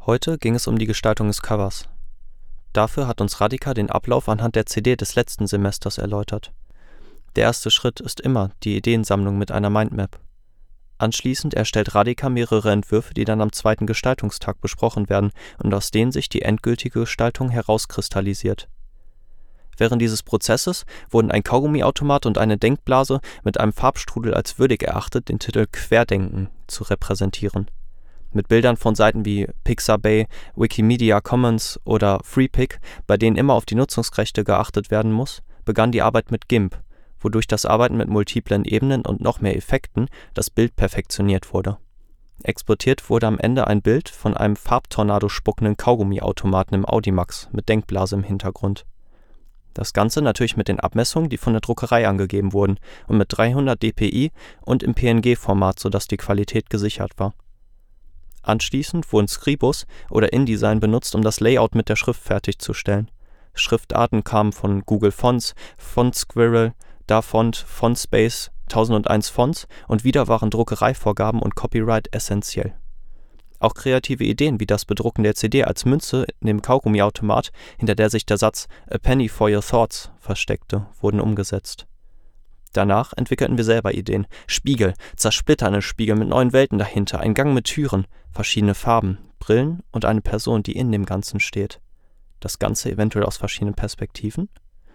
Heute ging es um die Gestaltung des Covers. Dafür hat uns Radika den Ablauf anhand der CD des letzten Semesters erläutert. Der erste Schritt ist immer die Ideensammlung mit einer Mindmap. Anschließend erstellt Radika mehrere Entwürfe, die dann am zweiten Gestaltungstag besprochen werden und aus denen sich die endgültige Gestaltung herauskristallisiert. Während dieses Prozesses wurden ein Kaugummiautomat und eine Denkblase mit einem Farbstrudel als würdig erachtet, den Titel Querdenken zu repräsentieren. Mit Bildern von Seiten wie Pixabay, Wikimedia Commons oder Freepik, bei denen immer auf die Nutzungsrechte geachtet werden muss, begann die Arbeit mit GIMP, wodurch das Arbeiten mit multiplen Ebenen und noch mehr Effekten das Bild perfektioniert wurde. Exportiert wurde am Ende ein Bild von einem Farbtornado spuckenden Kaugummiautomaten im Audimax mit Denkblase im Hintergrund. Das Ganze natürlich mit den Abmessungen, die von der Druckerei angegeben wurden, und mit 300 dpi und im PNG-Format, sodass die Qualität gesichert war. Anschließend wurden Scribus oder InDesign benutzt, um das Layout mit der Schrift fertigzustellen. Schriftarten kamen von Google Fonts, FontSquirrel, DaFont, FontSpace, 1001 Fonts und wieder waren Druckereivorgaben und Copyright essentiell. Auch kreative Ideen wie das Bedrucken der CD als Münze in dem Kaugummiautomat, hinter der sich der Satz „A penny for your thoughts" versteckte, wurden umgesetzt. Danach entwickelten wir selber Ideen. Spiegel, zersplitternde Spiegel mit neuen Welten dahinter, ein Gang mit Türen, verschiedene Farben, Brillen und eine Person, die in dem Ganzen steht. Das Ganze eventuell aus verschiedenen Perspektiven?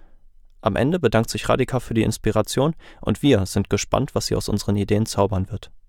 Am Ende bedankt sich Radika für die Inspiration und wir sind gespannt, was sie aus unseren Ideen zaubern wird.